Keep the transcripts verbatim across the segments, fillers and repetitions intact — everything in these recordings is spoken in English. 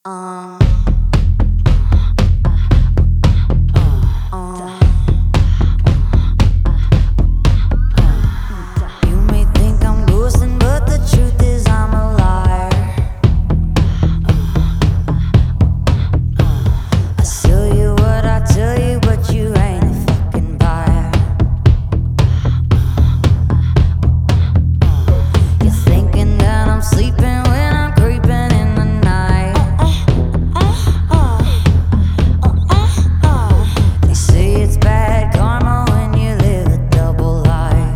Um, you may think I'm boasting, but the truth is I'm a liar. I sell you what I tell you, but you ain't a fucking buyer. You're thinking that I'm sleeping when I'm creeping in the night. They say it's bad karma when you live a double life.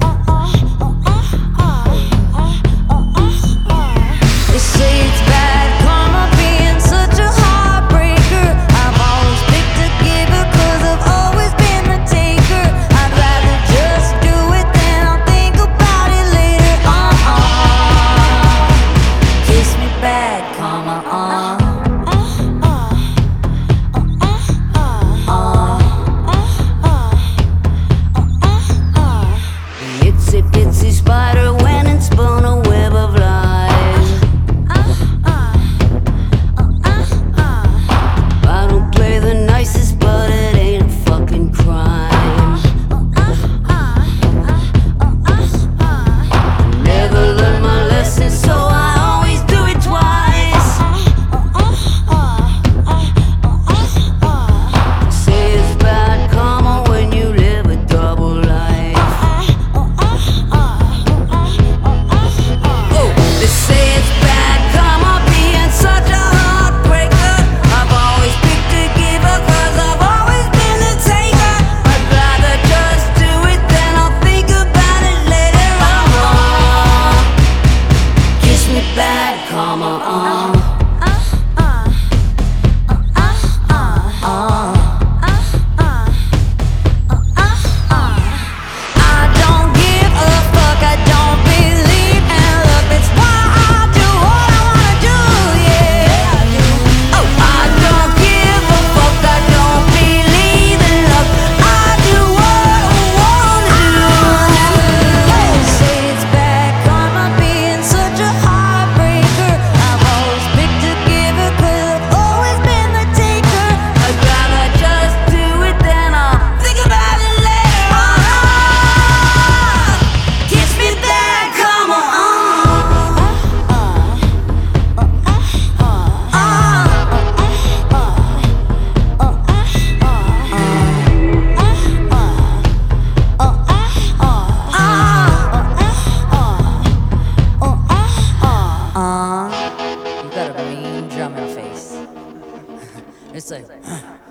They say it's bad karma being such a heartbreaker. I've always picked a giver 'cause I've always been the taker. I'd rather just do it than I'll think about it later. Uh-uh. Kiss me bad karma, uh. Itsy bitsy spider went and spun a web of lies. I don't play the nicest, but it ain't a fucking crime. Never learned my lesson, so I always do it twice. Say it's bad karma when you live a double life. Oh, they say it's bad karma being such a heartbreaker. I've always picked a giver 'cause I've always been a taker. I'd rather just do it than I'll think about it later on. Kiss me bad karma, uh. I don't give a fuck, I don't believe in luck. That's why I do what I wanna do, yeah. Oh, I don't give a fuck, I don't believe in luck. I do what I wanna do. They say it's bad karma being such a heartbreaker. I've always picked a giver 'cause I've always been the taker. I'd rather just do it than I'll think about it later on. Kiss me bad karma, uh. You got a mean drum in your face. It's like